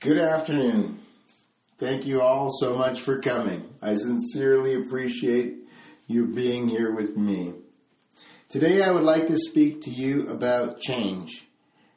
Good afternoon. Thank you all so much for coming. I sincerely appreciate you being here with me. Today I would like to speak to you about change.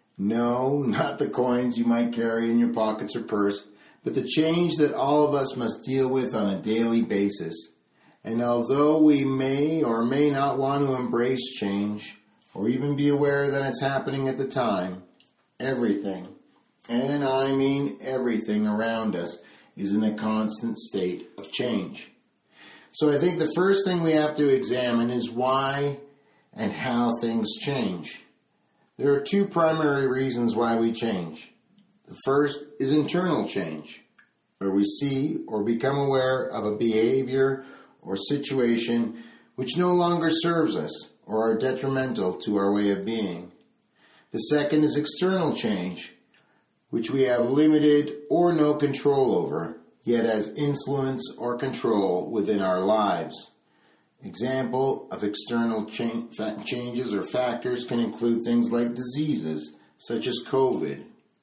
No, not the coins you might carry in your pockets or purse, but the change that all of us must deal with on a daily basis. And although we may or may not want to embrace change, or even be aware that it's happening at the time, everything, and I mean everything around us, is in a constant state of change. So I think the first thing we have to examine is why and how things change. There are two primary reasons why we change. The first is internal change, where we see or become aware of a behavior or situation which no longer serves us or are detrimental to our way of being. The second is external change, which we have limited or no control over, yet has influence or control within our lives. Example of external changes or factors can include things like diseases, such as COVID,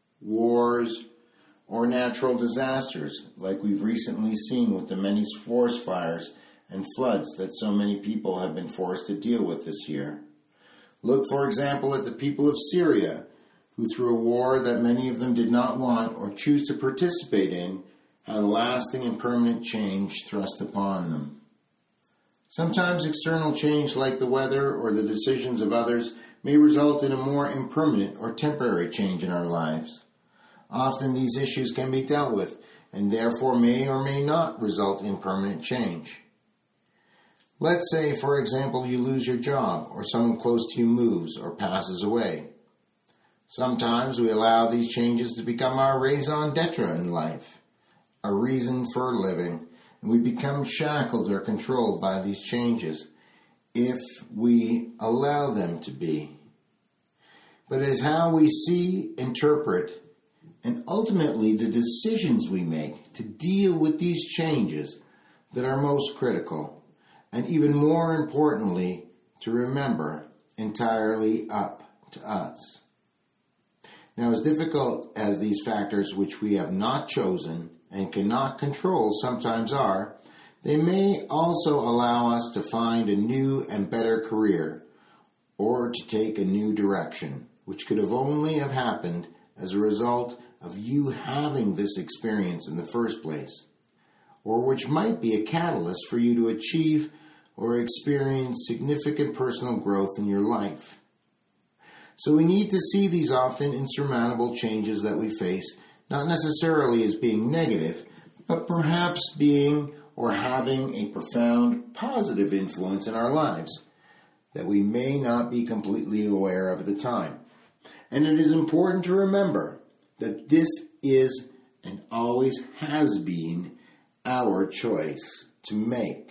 wars, or natural disasters, like we've recently seen with the many forest fires and floods that so many people have been forced to deal with this year. Look, for example, at the people of Syria, who through a war that many of them did not want or choose to participate in, had a lasting and permanent change thrust upon them. Sometimes external change like the weather or the decisions of others may result in a more impermanent or temporary change in our lives. Often these issues can be dealt with and therefore may or may not result in permanent change. Let's say, for example, you lose your job or someone close to you moves or passes away. Sometimes we allow these changes to become our raison d'etre in life, a reason for living, and we become shackled or controlled by these changes if we allow them to be. But it is how we see, interpret, and ultimately the decisions we make to deal with these changes that are most critical, and even more importantly, to remember, entirely up to us. Now, as difficult as these factors which we have not chosen and cannot control sometimes are, they may also allow us to find a new and better career or to take a new direction, which could have only have happened as a result of you having this experience in the first place, or which might be a catalyst for you to achieve or experience significant personal growth in your life. So we need to see these often insurmountable changes that we face, not necessarily as being negative, but perhaps being or having a profound positive influence in our lives that we may not be completely aware of at the time. And it is important to remember that this is and always has been our choice to make.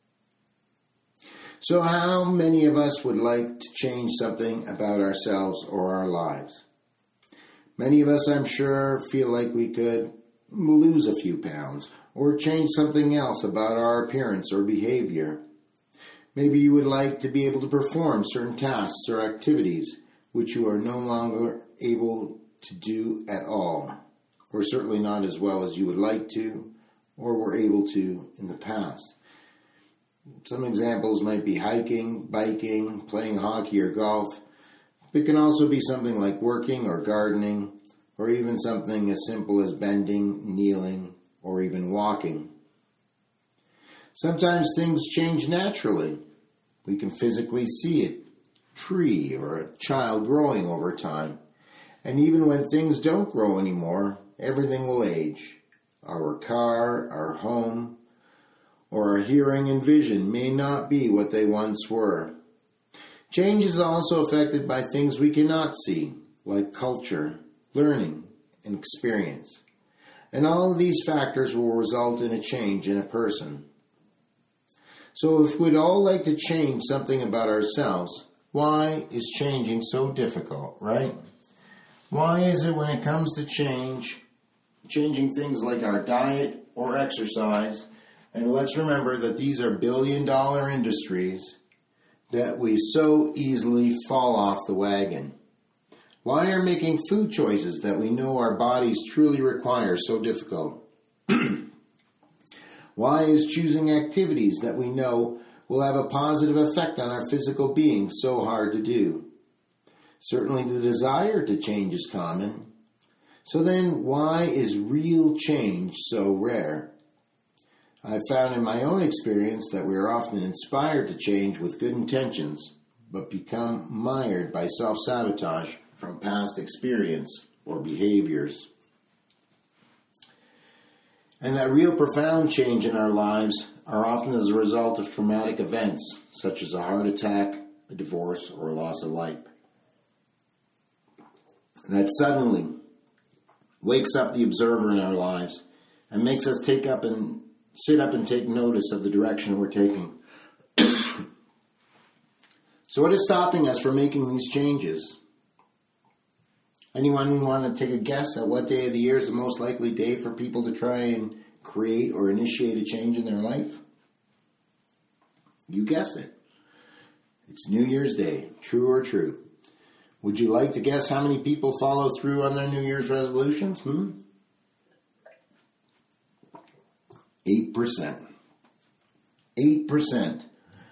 So how many of us would like to change something about ourselves or our lives? Many of us, I'm sure, feel like we could lose a few pounds or change something else about our appearance or behavior. Maybe you would like to be able to perform certain tasks or activities which you are no longer able to do at all, or certainly not as well as you would like to or were able to in the past. Some examples might be hiking, biking, playing hockey or golf. It can also be something like working or gardening, or even something as simple as bending, kneeling, or even walking. Sometimes things change naturally. We can physically see a tree or a child growing over time. And even when things don't grow anymore, everything will age. Our car, our home, or our hearing and vision may not be what they once were. Change is also affected by things we cannot see, like culture, learning, and experience. And all of these factors will result in a change in a person. So if we'd all like to change something about ourselves, why is changing so difficult, right? Why is it when it comes to changing things like our diet or exercise, and let's remember that these are billion-dollar industries, that we so easily fall off the wagon? Why are making food choices that we know our bodies truly require so difficult? Why is choosing activities that we know will have a positive effect on our physical being so hard to do? Certainly the desire to change is common. So then, why is real change so rare? I've found in my own experience that we are often inspired to change with good intentions, but become mired by self-sabotage from past experience or behaviors. And that real profound change in our lives are often as a result of traumatic events, such as a heart attack, a divorce, or a loss of life. That suddenly wakes up the observer in our lives and makes us sit up and take notice of the direction we're taking. So what is stopping us from making these changes? Anyone want to take a guess at what day of the year is the most likely day for people to try and create or initiate a change in their life? You guess it. It's New Year's Day. True or true? Would you like to guess how many people follow through on their New Year's resolutions? 8%. 8%.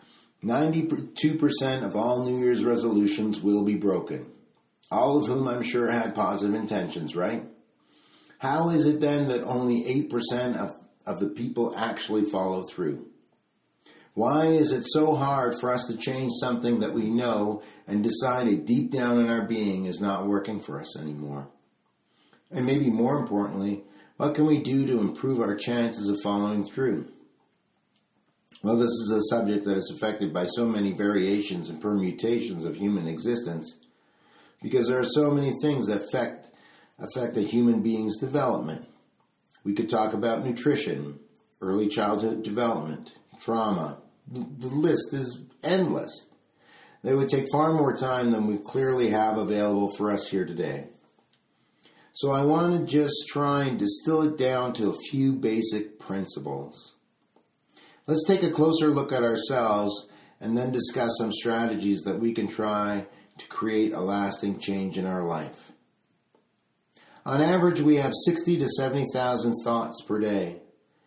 92% of all New Year's resolutions will be broken. All of whom I'm sure had positive intentions, right? How is it then that only 8% of the people actually follow through? Why is it so hard for us to change something that we know and decided deep down in our being is not working for us anymore? And maybe more importantly, what can we do to improve our chances of following through? Well, this is a subject that is affected by so many variations and permutations of human existence because there are so many things that affect a human being's development. We could talk about nutrition, early childhood development, trauma. The list is endless. They would take far more time than we clearly have available for us here today. So I want to just try and distill it down to a few basic principles. Let's take a closer look at ourselves and then discuss some strategies that we can try to create a lasting change in our life. On average, we have 60 to 70,000 thoughts per day.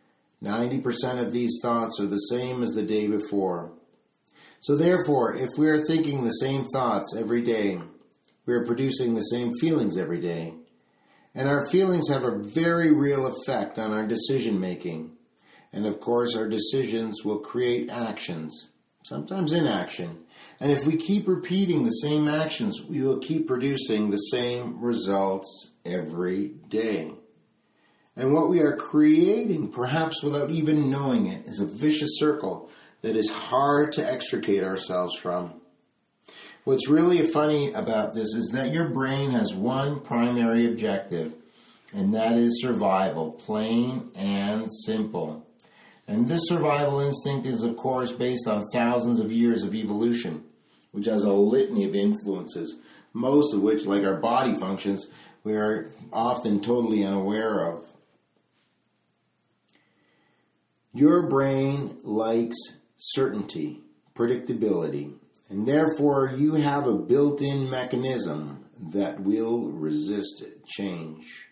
90% of these thoughts are the same as the day before. So therefore, if we are thinking the same thoughts every day, we are producing the same feelings every day. And our feelings have a very real effect on our decision making. And of course, our decisions will create actions, sometimes inaction. And if we keep repeating the same actions, we will keep producing the same results every day. And what we are creating, perhaps without even knowing it, is a vicious circle that is hard to extricate ourselves from. What's really funny about this is that your brain has one primary objective, and that is survival, plain and simple. And this survival instinct is, of course, based on thousands of years of evolution, which has a litany of influences, most of which, like our body functions, we are often totally unaware of. Your brain likes certainty, predictability, and therefore you have a built-in mechanism that will resist change.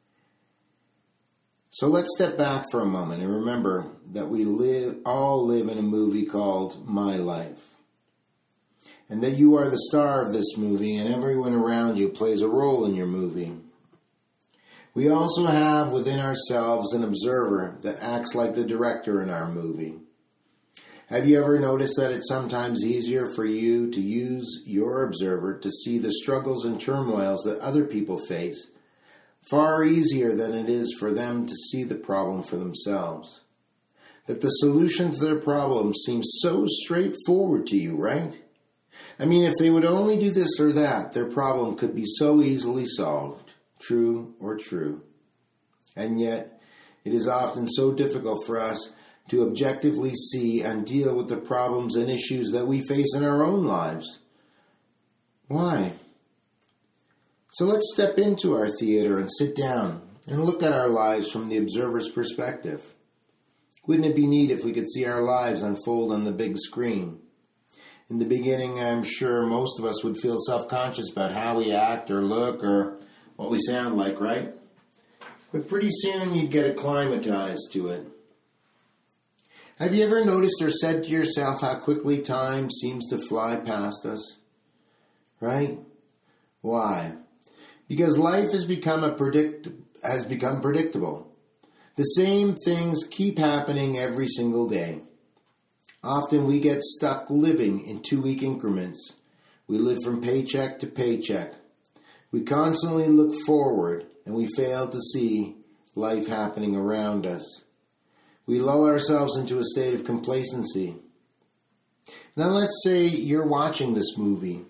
So let's step back for a moment and remember that we all live in a movie called My Life. And that you are the star of this movie and everyone around you plays a role in your movie. We also have within ourselves an observer that acts like the director in our movie. Have you ever noticed that it's sometimes easier for you to use your observer to see the struggles and turmoils that other people face? Far easier than it is for them to see the problem for themselves. That the solution to their problem seems so straightforward to you, right? I mean, if they would only do this or that, their problem could be so easily solved. True or true. And yet, it is often so difficult for us to objectively see and deal with the problems and issues that we face in our own lives. Why? So let's step into our theater and sit down and look at our lives from the observer's perspective. Wouldn't it be neat if we could see our lives unfold on the big screen? In the beginning, I'm sure most of us would feel self-conscious about how we act or look or what we sound like, right? But pretty soon you'd get acclimatized to it. Have you ever noticed or said to yourself how quickly time seems to fly past us? Right? Why? Because life has become predictable. The same things keep happening every single day. Often we get stuck living in 2-week increments. We live from paycheck to paycheck. We constantly look forward and we fail to see life happening around us. We lull ourselves into a state of complacency. Now let's say you're watching this movie.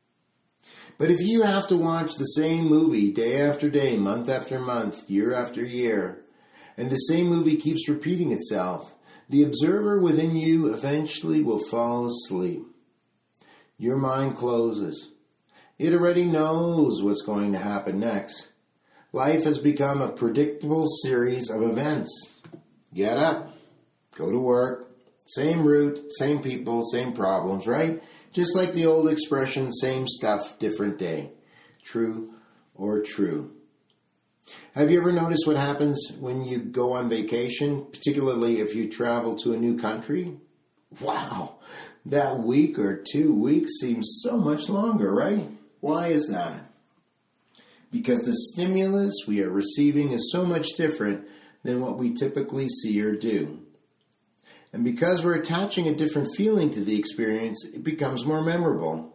But if you have to watch the same movie day after day, month after month, year after year, and the same movie keeps repeating itself, the observer within you eventually will fall asleep. Your mind closes. It already knows what's going to happen next. Life has become a predictable series of events. Get up, go to work, same route, same people, same problems, right? Just like the old expression, same stuff, different day. True or true. Have you ever noticed what happens when you go on vacation, particularly if you travel to a new country? Wow, that week or 2 weeks seems so much longer, right? Why is that? Because the stimulus we are receiving is so much different than what we typically see or do. And because we're attaching a different feeling to the experience, it becomes more memorable.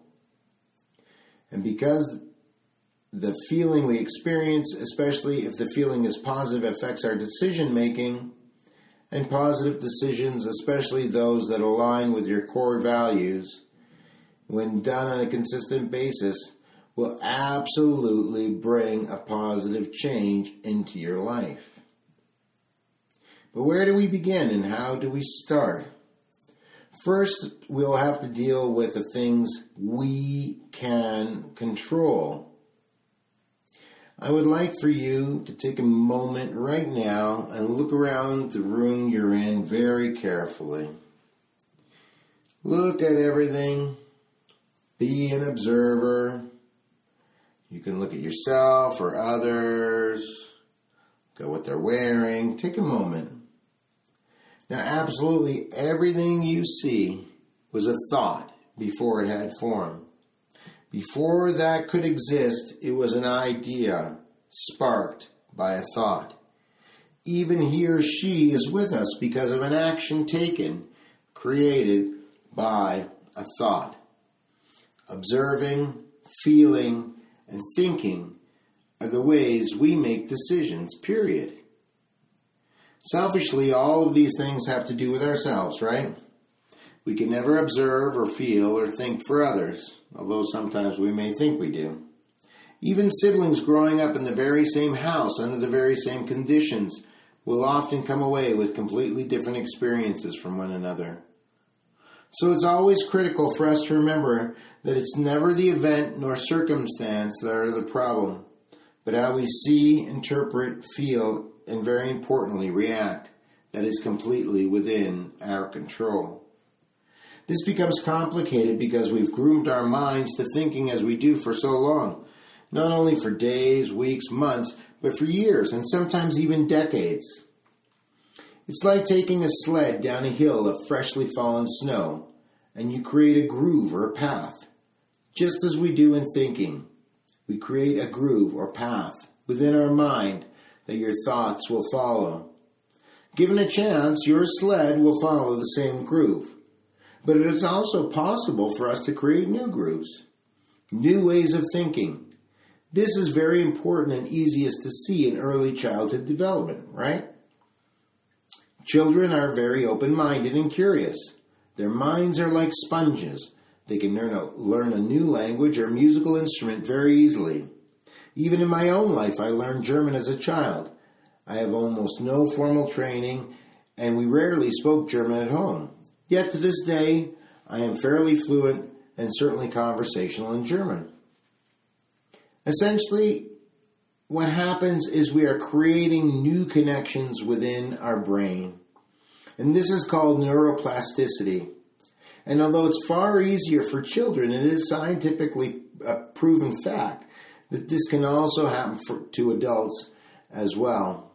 And because the feeling we experience, especially if the feeling is positive, affects our decision making, and positive decisions, especially those that align with your core values, when done on a consistent basis, will absolutely bring a positive change into your life. But where do we begin and how do we start? First, we'll have to deal with the things we can control. I would like for you to take a moment right now and look around the room you're in very carefully. Look at everything. Be an observer. You can look at yourself or others. Look at what they're wearing. Take a moment. Now, absolutely everything you see was a thought before it had form. Before that could exist, it was an idea sparked by a thought. Even he or she is with us because of an action taken, created by a thought. Observing, feeling, and thinking are the ways we make decisions, period. Selfishly, all of these things have to do with ourselves, right? We can never observe or feel or think for others, although sometimes we may think we do. Even siblings growing up in the very same house under the very same conditions will often come away with completely different experiences from one another. So it's always critical for us to remember that it's never the event nor circumstance that are the problem, but how we see, interpret, feel, and very importantly, react, that is completely within our control. This becomes complicated because we've groomed our minds to thinking as we do for so long, not only for days, weeks, months, but for years and sometimes even decades. It's like taking a sled down a hill of freshly fallen snow, and you create a groove or a path. Just as we do in thinking, we create a groove or path within our mind that your thoughts will follow. Given a chance, your sled will follow the same groove. But it is also possible for us to create new grooves, new ways of thinking. This is very important and easiest to see in early childhood development, right? Children are very open-minded and curious. Their minds are like sponges. They can learn a new language or musical instrument very easily. Even in my own life, I learned German as a child. I have almost no formal training, and we rarely spoke German at home. Yet to this day, I am fairly fluent and certainly conversational in German. Essentially, what happens is we are creating new connections within our brain. And this is called neuroplasticity. And although it's far easier for children, it is scientifically a proven fact that this can also happen to adults as well.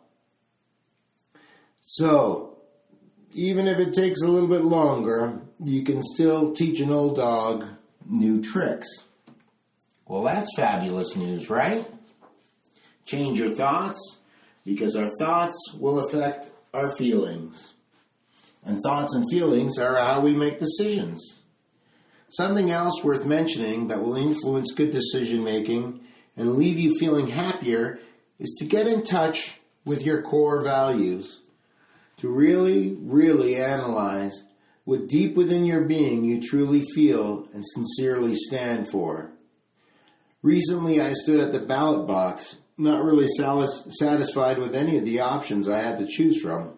So, even if it takes a little bit longer, you can still teach an old dog new tricks. Well, that's fabulous news, right? Change your thoughts, because our thoughts will affect our feelings. And thoughts and feelings are how we make decisions. Something else worth mentioning that will influence good decision making and leave you feeling happier is to get in touch with your core values. To really, really analyze what deep within your being you truly feel and sincerely stand for. Recently, I stood at the ballot box, not really satisfied with any of the options I had to choose from.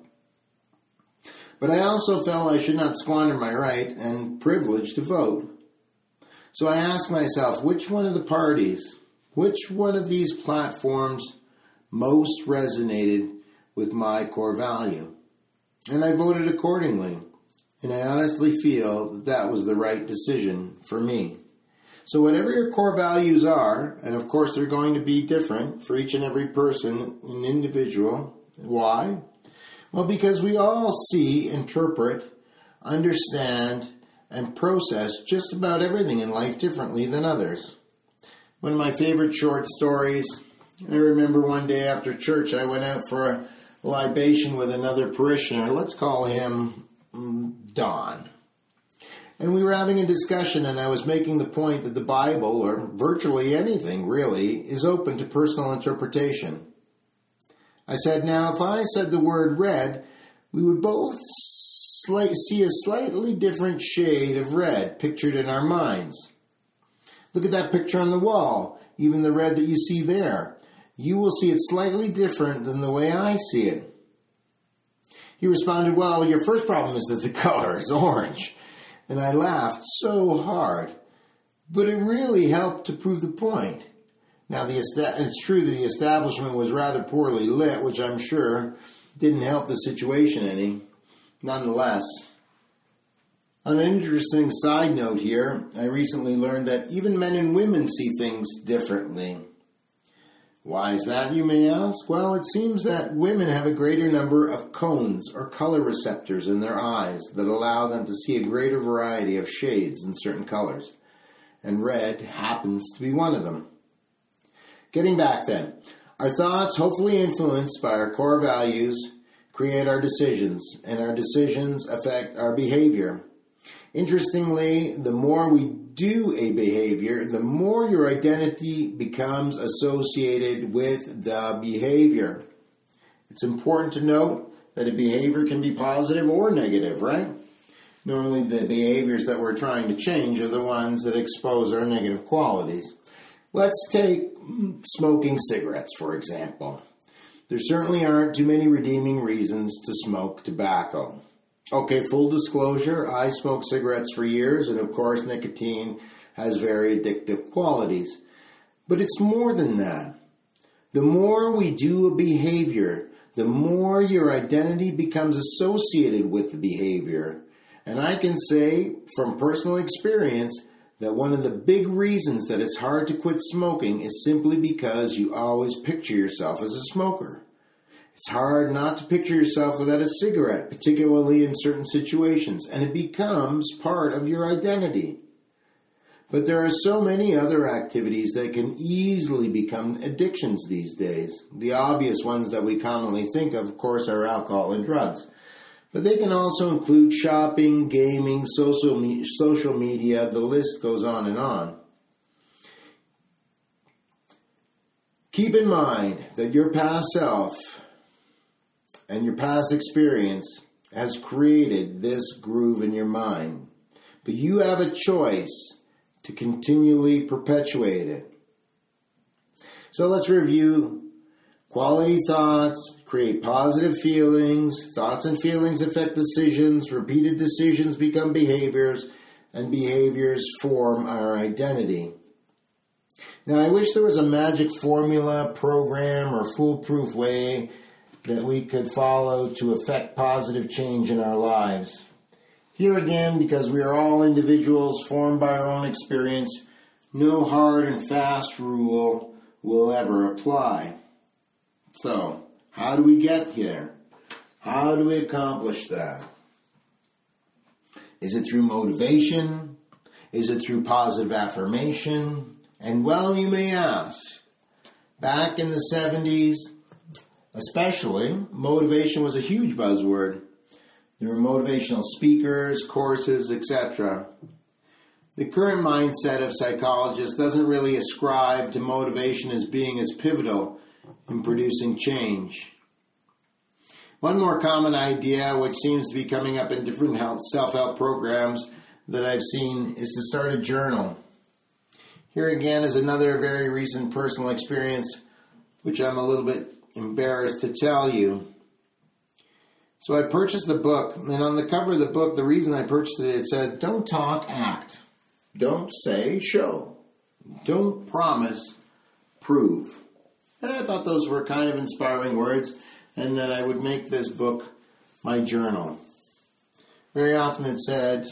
But I also felt I should not squander my right and privilege to vote. So I asked myself, which one of the parties, which one of these platforms most resonated with my core value? And I voted accordingly. And I honestly feel that that was the right decision for me. So whatever your core values are, and of course they're going to be different for each and every person, an individual. Why? Well, because we all see, interpret, understand, and process just about everything in life differently than others. One of my favorite short stories, I remember one day after church I went out for a libation with another parishioner. Let's call him Don. And we were having a discussion, and I was making the point that the Bible, or virtually anything really, is open to personal interpretation. I said, now, if I said the word red, we would both see a slightly different shade of red pictured in our minds. Look at that picture on the wall, even the red that you see there. You will see it slightly different than the way I see it. He responded, well, your first problem is that the color is orange. And I laughed so hard. But it really helped to prove the point. Now, it's true that the establishment was rather poorly lit, which I'm sure didn't help the situation any. Nonetheless, on an interesting side note here, I recently learned that even men and women see things differently. Why is that, you may ask? Well, it seems that women have a greater number of cones or color receptors in their eyes that allow them to see a greater variety of shades in certain colors. And red happens to be one of them. Getting back then, our thoughts, hopefully influenced by our core values, create our decisions, and our decisions affect our behavior. Interestingly, the more we do a behavior, the more your identity becomes associated with the behavior. It's important to note that a behavior can be positive or negative, right? Normally the behaviors that we're trying to change are the ones that expose our negative qualities. Let's take smoking cigarettes, for example. There certainly aren't too many redeeming reasons to smoke tobacco. Okay, full disclosure, I smoked cigarettes for years, and of course nicotine has very addictive qualities. But it's more than that. The more we do a behavior, the more your identity becomes associated with the behavior. And I can say from personal experience that one of the big reasons that it's hard to quit smoking is simply because you always picture yourself as a smoker. It's hard not to picture yourself without a cigarette, particularly in certain situations, and it becomes part of your identity. But there are so many other activities that can easily become addictions these days. The obvious ones that we commonly think of course, are alcohol and drugs. But they can also include shopping, gaming, social media, the list goes on and on. Keep in mind that your past self and your past experience has created this groove in your mind. But you have a choice to continually perpetuate it. So let's review. Quality thoughts create positive feelings. Thoughts and feelings affect decisions. Repeated decisions become behaviors, and behaviors form our identity. Now, I wish there was a magic formula, program, or foolproof way that we could follow to affect positive change in our lives. Here again, because we are all individuals formed by our own experience, no hard and fast rule will ever apply. So, how do we get here? How do we accomplish that? Is it through motivation? Is it through positive affirmation? And well, you may ask, back in the 70s, especially, motivation was a huge buzzword. There were motivational speakers, courses, etc. The current mindset of psychologists doesn't really ascribe to motivation as being as pivotal in producing change. One more common idea, which seems to be coming up in different self-help programs that I've seen, is to start a journal. Here again is another very recent personal experience, which I'm a little bit embarrassed to tell you. So I purchased the book, and on the cover of the book, the reason I purchased it, it said, "Don't talk, act. Don't say, show. Don't promise, prove." And I thought those were kind of inspiring words, and that I would make this book my journal. Very often it said,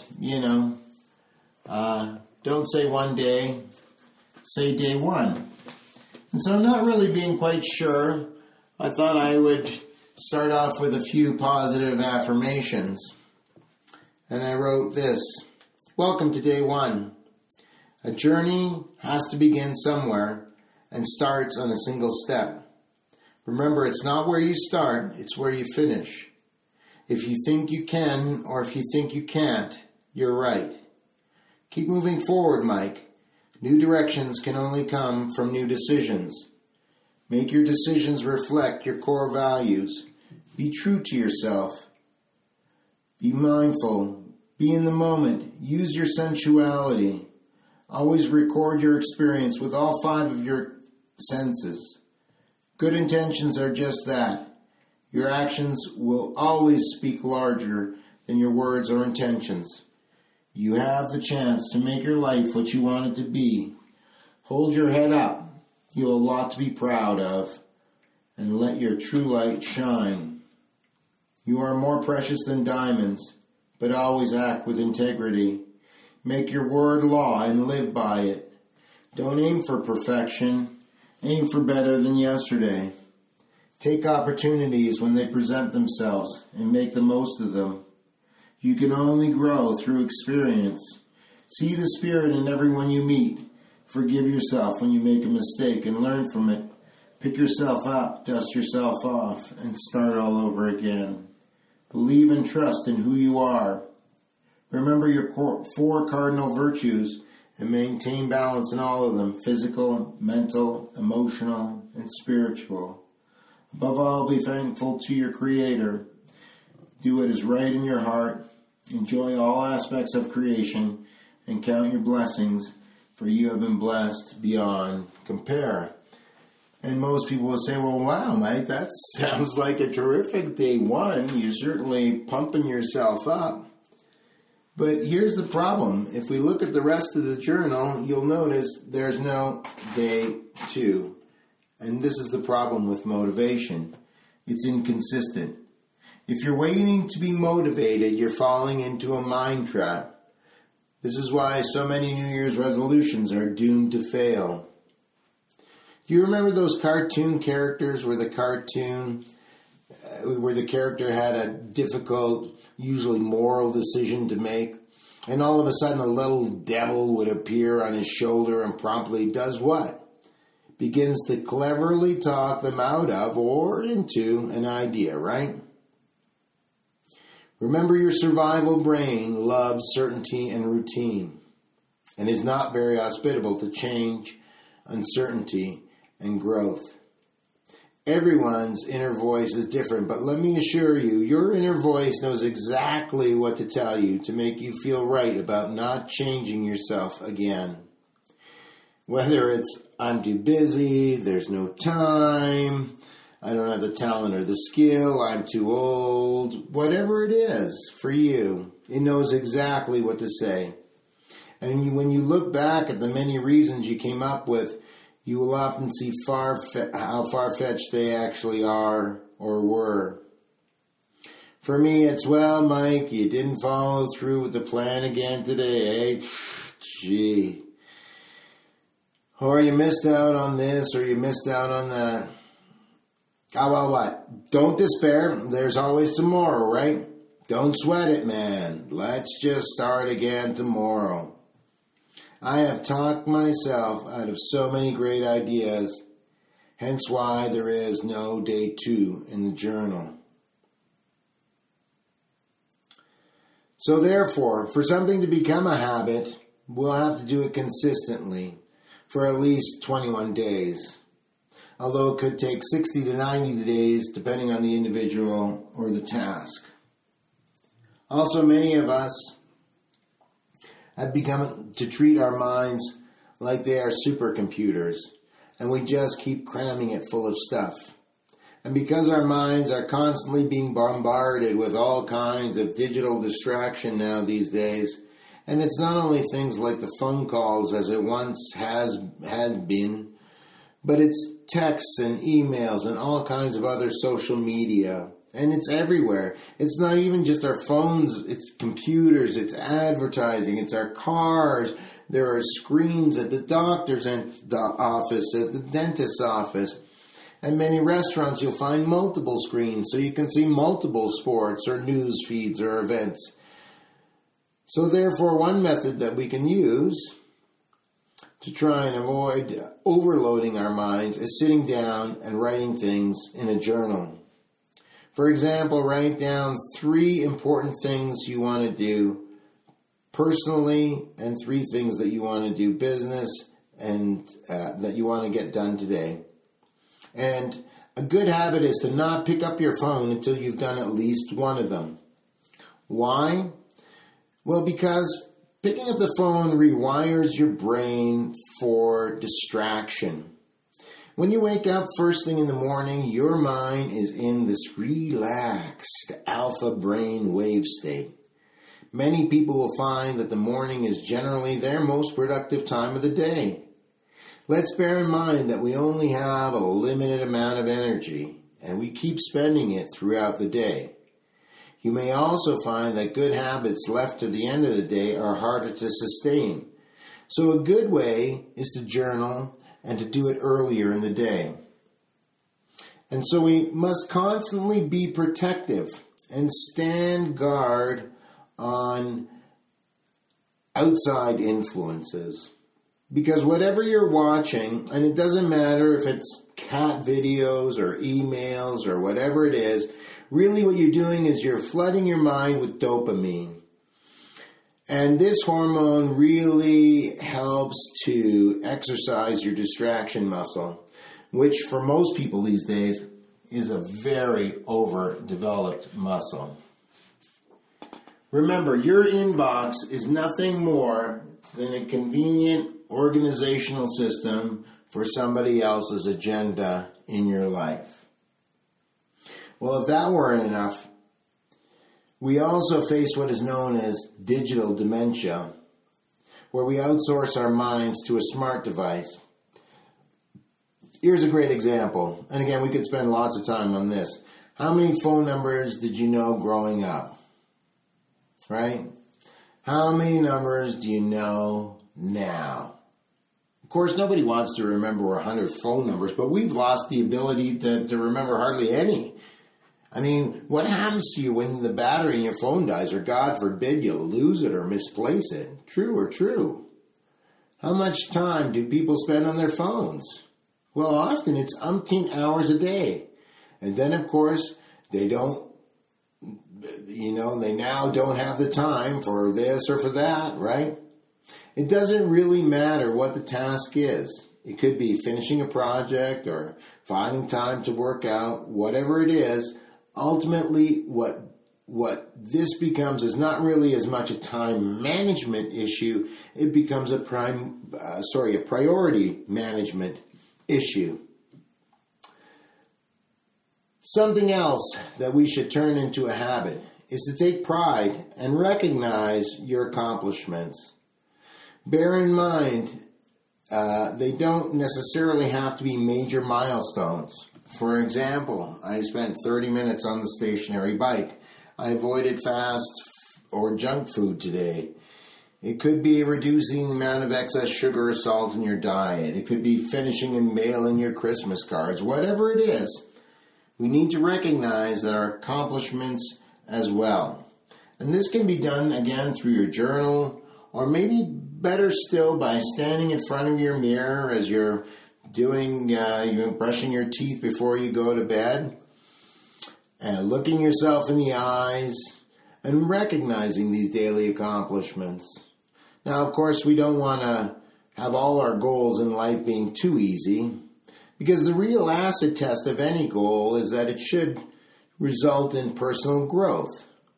don't say one day, say day one. And so not really being quite sure, I thought I would start off with a few positive affirmations. And I wrote this: "Welcome to day one. A journey has to begin somewhere and starts on a single step. Remember, it's not where you start, it's where you finish. If you think you can, or if you think you can't, you're right. Keep moving forward, Mike. New directions can only come from new decisions. Make your decisions reflect your core values. Be true to yourself. Be mindful. Be in the moment. Use your sensuality. Always record your experience with all 5 of your senses. Good intentions are just that. Your actions will always speak larger than your words or intentions. You have the chance to make your life what you want it to be. Hold your head up. You have a lot to be proud of. And let your true light shine. You are more precious than diamonds, but always act with integrity. Make your word law and live by it. Don't aim for perfection. Aim for better than yesterday. Take opportunities when they present themselves and make the most of them. You can only grow through experience. See the spirit in everyone you meet. Forgive yourself when you make a mistake and learn from it. Pick yourself up, dust yourself off, and start all over again. Believe and trust in who you are. Remember your 4 cardinal virtues and maintain balance in all of them: physical, mental, emotional, and spiritual. Above all, be thankful to your Creator. Do what is right in your heart. Enjoy all aspects of creation and count your blessings, for you have been blessed beyond compare. And most people will say, well, wow, Mike, that sounds like a terrific day one. You're certainly pumping yourself up. But here's the problem. If we look at the rest of the journal, you'll notice there's no day 2. And this is the problem with motivation. It's inconsistent. If you're waiting to be motivated, you're falling into a mind trap. This is why so many New Year's resolutions are doomed to fail. Do you remember those cartoon characters where the character had a difficult, usually moral decision to make, and all of a sudden a little devil would appear on his shoulder and promptly does what? Begins to cleverly talk them out of or into an idea, right? Remember, your survival brain loves certainty and routine and is not very hospitable to change, uncertainty, and growth. Everyone's inner voice is different, but let me assure you, your inner voice knows exactly what to tell you to make you feel right about not changing yourself again. Whether it's, I'm too busy, there's no time, I don't have the talent or the skill, I'm too old, whatever it is for you, it knows exactly what to say. And when you look back at the many reasons you came up with, you will often see how far-fetched they actually are or were. For me, it's, well, Mike, you didn't follow through with the plan again today, eh? Gee. Or you missed out on this, or you missed out on that. Oh, well, what? Don't despair. There's always tomorrow, right? Don't sweat it, man. Let's just start again tomorrow. I have talked myself out of so many great ideas, hence why there is no day 2 in the journal. So therefore, for something to become a habit, we'll have to do it consistently for at least 21 days. Although it could take 60 to 90 days depending on the individual or the task. Also, many of us have become to treat our minds like they are supercomputers, and we just keep cramming it full of stuff. And because our minds are constantly being bombarded with all kinds of digital distraction now these days, and it's not only things like the phone calls as it once had been, but it's texts and emails and all kinds of other social media. And it's everywhere. It's not even just our phones, it's computers, it's advertising, it's our cars. There are screens at the doctor's office, at the dentist's office. At many restaurants, you'll find multiple screens, so you can see multiple sports or news feeds or events. So therefore, one method that we can use to try and avoid overloading our minds is sitting down and writing things in a journal. For example, write down 3 important things you want to do personally and 3 things that you want to do business and that you want to get done today. And a good habit is to not pick up your phone until you've done at least one of them. Why? Well, because picking up the phone rewires your brain for distraction. When you wake up first thing in the morning, your mind is in this relaxed alpha brain wave state. Many people will find that the morning is generally their most productive time of the day. Let's bear in mind that we only have a limited amount of energy, and we keep spending it throughout the day. You may also find that good habits left to the end of the day are harder to sustain. So a good way is to journal and to do it earlier in the day. And so we must constantly be protective and stand guard on outside influences. Because whatever you're watching, and it doesn't matter if it's cat videos or emails or whatever it is, really what you're doing is you're flooding your mind with dopamine. And this hormone really helps to exercise your distraction muscle, which for most people these days is a very overdeveloped muscle. Remember, your inbox is nothing more than a convenient organizational system for somebody else's agenda in your life. Well, if that weren't enough, we also face what is known as digital dementia, where we outsource our minds to a smart device. Here's a great example, and again, we could spend lots of time on this. How many phone numbers did you know growing up? Right? How many numbers do you know now? Of course, nobody wants to remember 100 phone numbers, but we've lost the ability to remember hardly any. I mean, what happens to you when the battery in your phone dies, or God forbid you lose it or misplace it? True or true? How much time do people spend on their phones? Well, often it's umpteen hours a day. And then, of course, they now don't have the time for this or for that, right? It doesn't really matter what the task is. It could be finishing a project or finding time to work out, whatever it is. Ultimately, what this becomes is not really as much a time management issue. It becomes a priority management issue. Something else that we should turn into a habit is to take pride and recognize your accomplishments. Bear in mind, they don't necessarily have to be major milestones. For example, I spent 30 minutes on the stationary bike. I avoided fast or junk food today. It could be reducing the amount of excess sugar or salt in your diet. It could be finishing and mailing your Christmas cards. Whatever it is, we need to recognize that our accomplishments as well. And this can be done, again, through your journal, or maybe better still by standing in front of your mirror as you're brushing your teeth before you go to bed, and looking yourself in the eyes and recognizing these daily accomplishments. Now, of course, we don't want to have all our goals in life being too easy, because the real acid test of any goal is that it should result in personal growth.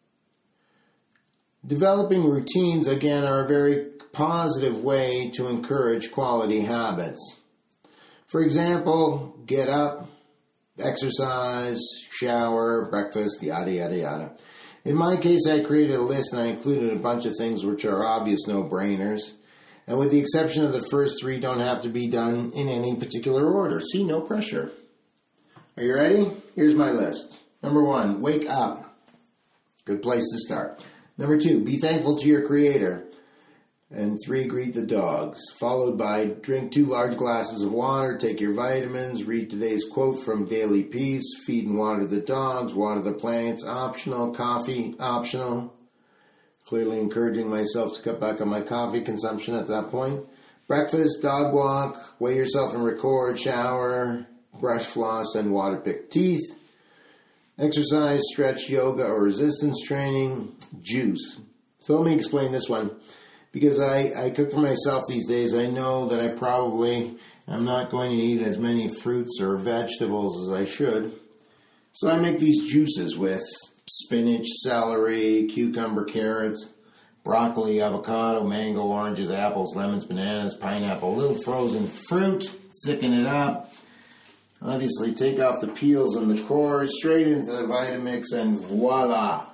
Developing routines, again, are a very positive way to encourage quality habits. For example, get up, exercise, shower, breakfast, yada, yada, yada. In my case, I created a list and I included a bunch of things which are obvious no-brainers. And with the exception of the first three, don't have to be done in any particular order. See, no pressure. Are you ready? Here's my list. Number 1, wake up. Good place to start. Number 2, be thankful to your Creator. And 3, greet the dogs. Followed by drink 2 large glasses of water, take your vitamins, read today's quote from Daily Peace, feed and water the dogs, water the plants, optional, coffee, optional. Clearly encouraging myself to cut back on my coffee consumption at that point. Breakfast, dog walk, weigh yourself and record, shower, brush, floss, and water pick teeth. Exercise, stretch, yoga, or resistance training. Juice. So let me explain this one. Because I cook for myself these days, I know that I probably am not going to eat as many fruits or vegetables as I should. So I make these juices with spinach, celery, cucumber, carrots, broccoli, avocado, mango, oranges, apples, lemons, bananas, pineapple, a little frozen fruit, thicken it up. Obviously, take off the peels and the cores, straight into the Vitamix, and voila!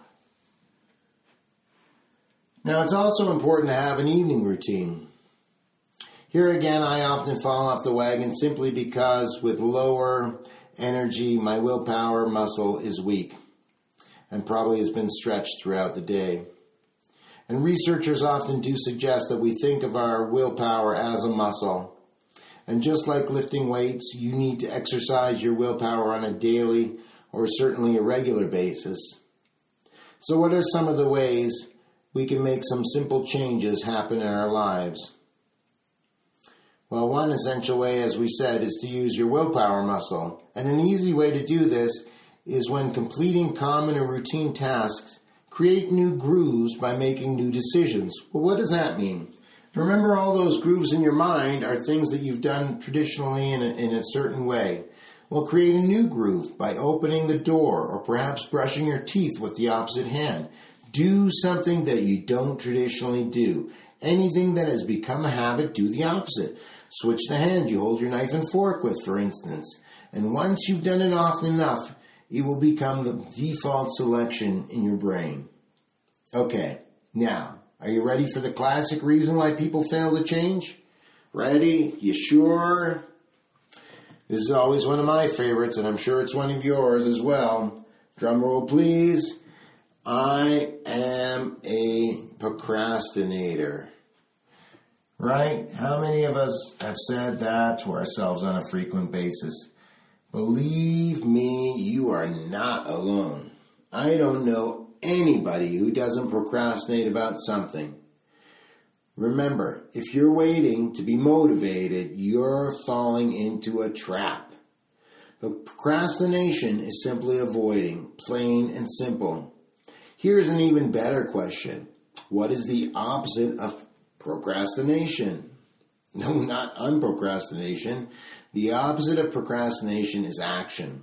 Now, it's also important to have an evening routine. Here again, I often fall off the wagon simply because with lower energy, my willpower muscle is weak and probably has been stretched throughout the day. And researchers often do suggest that we think of our willpower as a muscle. And just like lifting weights, you need to exercise your willpower on a daily or certainly a regular basis. So what are some of the ways we can make some simple changes happen in our lives? Well, one essential way, as we said, is to use your willpower muscle. And an easy way to do this is when completing common or routine tasks, create new grooves by making new decisions. Well, what does that mean? Remember, all those grooves in your mind are things that you've done traditionally in a certain way. Well, create a new groove by opening the door or perhaps brushing your teeth with the opposite hand. Do something that you don't traditionally do. Anything that has become a habit, do the opposite. Switch the hand you hold your knife and fork with, for instance. And once you've done it often enough, it will become the default selection in your brain. Okay, now, are you ready for the classic reason why people fail to change? Ready? You sure? This is always one of my favorites, and I'm sure it's one of yours as well. Drum roll, please. I am a procrastinator. Right? How many of us have said that to ourselves on a frequent basis? Believe me, you are not alone. I don't know anybody who doesn't procrastinate about something. Remember, if you're waiting to be motivated, you're falling into a trap. But procrastination is simply avoiding, plain and simple. Here's an even better question. What is the opposite of procrastination? No, not unprocrastination. The opposite of procrastination is action.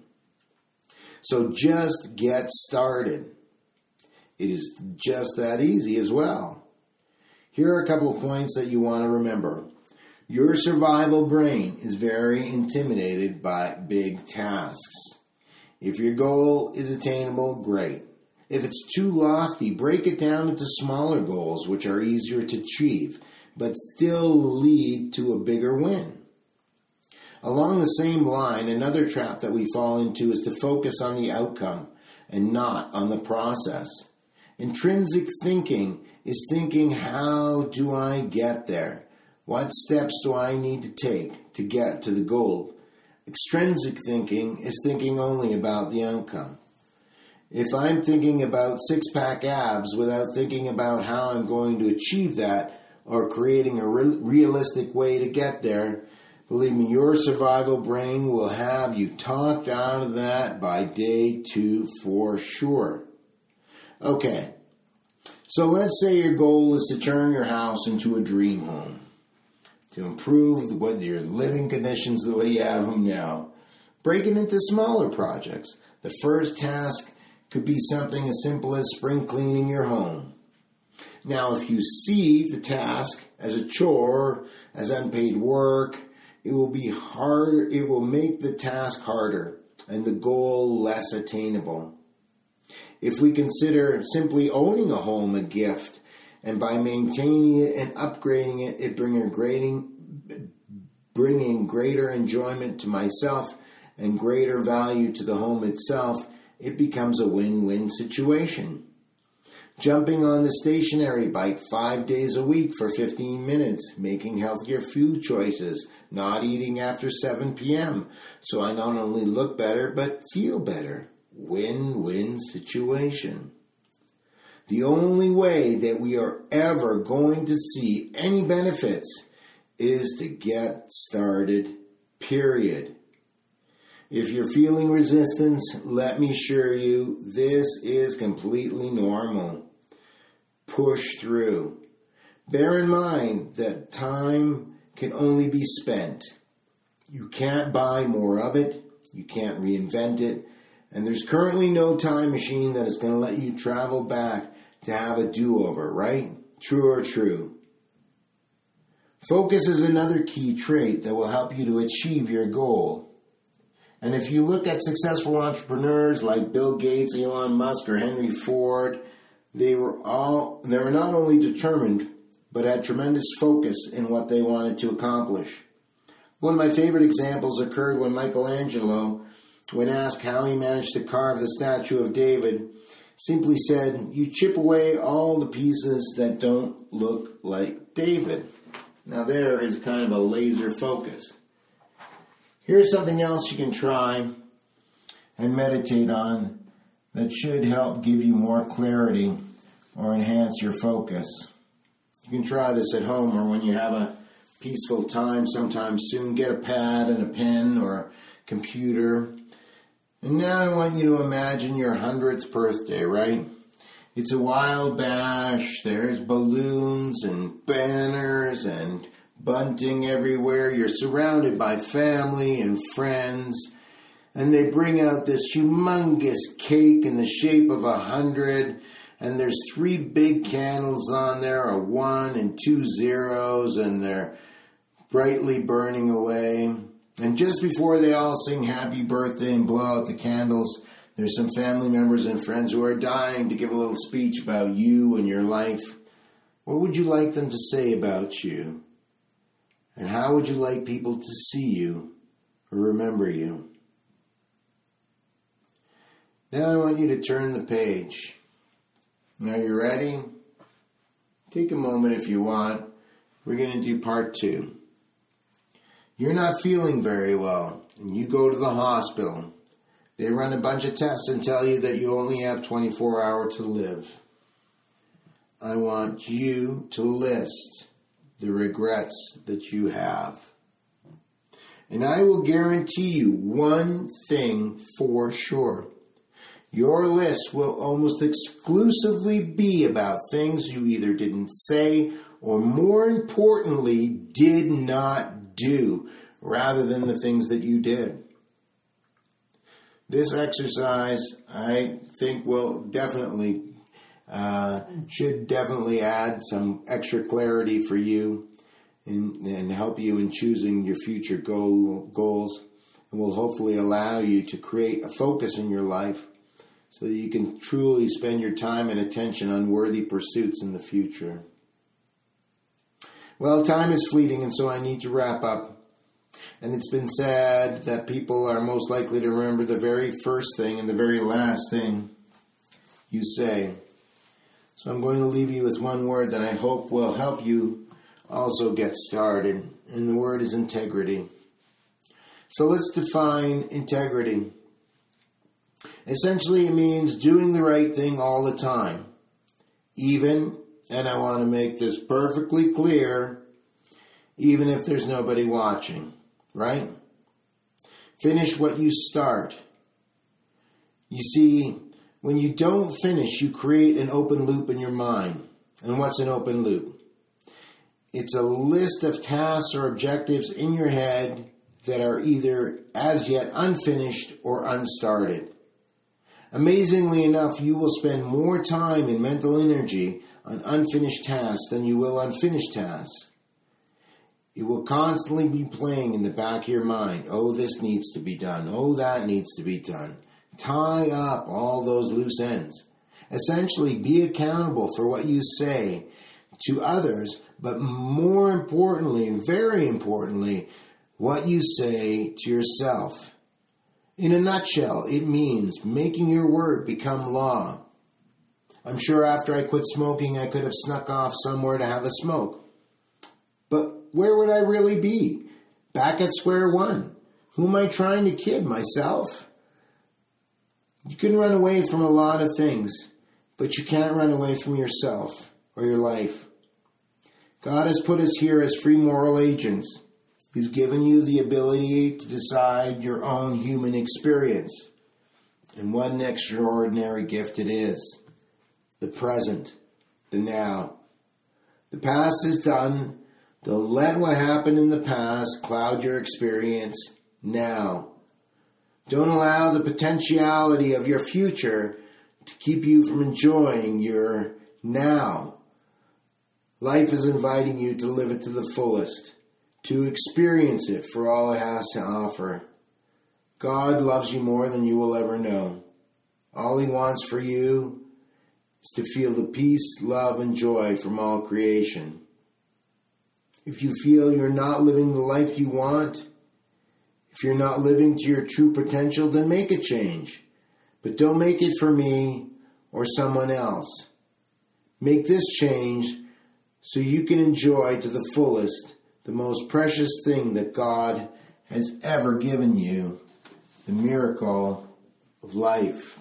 So just get started. It is just that easy as well. Here are a couple of points that you want to remember. Your survival brain is very intimidated by big tasks. If your goal is attainable, great. If it's too lofty, break it down into smaller goals, which are easier to achieve, but still lead to a bigger win. Along the same line, another trap that we fall into is to focus on the outcome. and not on the process. Intrinsic thinking is thinking, how do I get there? What steps do I need to take to get to the goal? Extrinsic thinking is thinking only about the outcome. If I'm thinking about six-pack abs without thinking about how I'm going to achieve that or creating a realistic way to get there, believe me, your survival brain will have you talked out of that by day 2 for sure. Okay, so let's say your goal is to turn your house into a dream home, to improve your living conditions the way you have them now. Break it into smaller projects. The first task could be something as simple as spring cleaning your home. Now, if you see the task as a chore, as unpaid work, it will be harder. It will make the task harder and the goal less attainable. If we consider simply owning a home a gift, and by maintaining it and upgrading it, bringing greater enjoyment to myself and greater value to the home itself, it becomes a win-win situation. Jumping on the stationary bike 5 days a week for 15 minutes, making healthier food choices, not eating after 7 p.m. so I not only look better but feel better. Win-win situation. The only way that we are ever going to see any benefits is to get started, period. If you're feeling resistance, let me assure you, this is completely normal. Push through. Bear in mind that time can only be spent. You can't buy more of it. You can't reinvent it. And there's currently no time machine that is going to let you travel back to have a do-over, right? True or true? Focus is another key trait that will help you to achieve your goal. And if you look at successful entrepreneurs like Bill Gates, Elon Musk, or Henry Ford, they were not only determined, but had tremendous focus in what they wanted to accomplish. One of my favorite examples occurred when Michelangelo, when asked how he managed to carve the statue of David, simply said, "You chip away all the pieces that don't look like David." Now there is kind of a laser focus. Here's something else you can try and meditate on that should help give you more clarity or enhance your focus. You can try this at home or when you have a peaceful time sometime soon. Get a pad and a pen or a computer. And now I want you to imagine your 100th birthday, right? It's a wild bash. There's balloons and banners and bunting everywhere. You're surrounded by family and friends. And they bring out this humongous cake in the shape of 100. And there's 3 big candles on there, a 1 and 2 zeros. And they're brightly burning away. And just before they all sing happy birthday and blow out the candles, there's some family members and friends who are dying to give a little speech about you and your life. What would you like them to say about you? And how would you like people to see you or remember you? Now I want you to turn the page. Now you ready? Take a moment if you want. We're going to do part 2. You're not feeling very well, and you go to the hospital. They run a bunch of tests and tell you that you only have 24 hours to live. I want you to list the regrets that you have. And I will guarantee you one thing for sure. Your list will almost exclusively be about things you either didn't say or, more importantly, did not do, rather than the things that you did. This exercise, I think, will definitely, should definitely add some extra clarity for you and help you in choosing your future goals, and will hopefully allow you to create a focus in your life so that you can truly spend your time and attention on worthy pursuits in the future. Well, time is fleeting, and so I need to wrap up. And it's been said that people are most likely to remember the very first thing and the very last thing. you say. So I'm going to leave you with one word that I hope will help you also get started, and the word is integrity. So let's define integrity. Essentially, it means doing the right thing all the time. Even, and I want to make this perfectly clear, even if there's nobody watching, right? Finish what you start. You see, when you don't finish, you create an open loop in your mind. And what's an open loop? It's a list of tasks or objectives in your head that are either as yet unfinished or unstarted. Amazingly enough, you will spend more time and mental energy on unfinished tasks than you will on finished tasks. It will constantly be playing in the back of your mind. Oh, this needs to be done. Oh, that needs to be done. Tie up all those loose ends. Essentially, be accountable for what you say to others, but more importantly, very importantly, what you say to yourself. In a nutshell, it means making your word become law. I'm sure after I quit smoking, I could have snuck off somewhere to have a smoke. But where would I really be? Back at square one. Who am I trying to kid? Myself? You can run away from a lot of things, but you can't run away from yourself or your life. God has put us here as free moral agents. He's given you the ability to decide your own human experience. And what an extraordinary gift it is. The present, the now. The past is done. Don't let what happened in the past cloud your experience now. Don't allow the potentiality of your future to keep you from enjoying your now. Life is inviting you to live it to the fullest, to experience it for all it has to offer. God loves you more than you will ever know. All He wants for you is to feel the peace, love, and joy from all creation. If you feel you're not living the life you want, if you're not living to your true potential, then make a change. But don't make it for me or someone else. Make this change so you can enjoy to the fullest the most precious thing that God has ever given you, the miracle of life.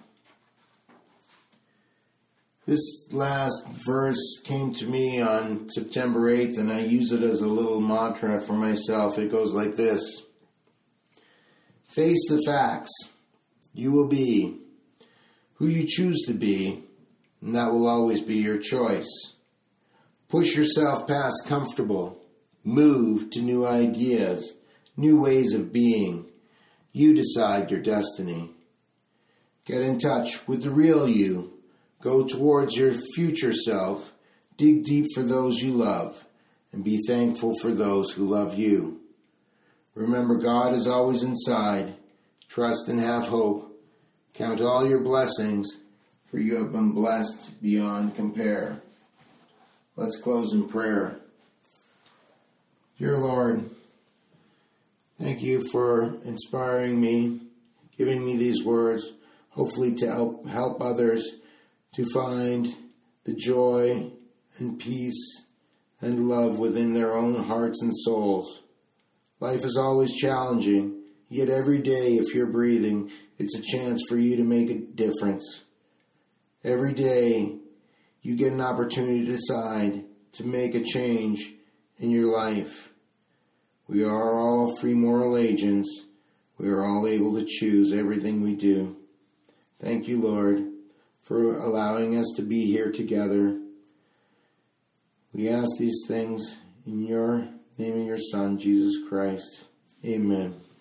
This last verse came to me on September 8th, and I use it as a little mantra for myself. It goes like this. Face the facts. You will be who you choose to be, and that will always be your choice. Push yourself past comfortable. Move to new ideas, new ways of being. You decide your destiny. Get in touch with the real you. Go towards your future self. Dig deep for those you love. And be thankful for those who love you. Remember, God is always inside. Trust and have hope. Count all your blessings, for you have been blessed beyond compare. Let's close in prayer. Dear Lord, thank you for inspiring me, giving me these words, hopefully to help others to find the joy and peace and love within their own hearts and souls. Life is always challenging, yet every day, if you're breathing, it's a chance for you to make a difference. Every day, you get an opportunity to decide to make a change in your life. We are all free moral agents. We are all able to choose everything we do. Thank you, Lord, for allowing us to be here together. We ask these things in your name of your Son, Jesus Christ. Amen.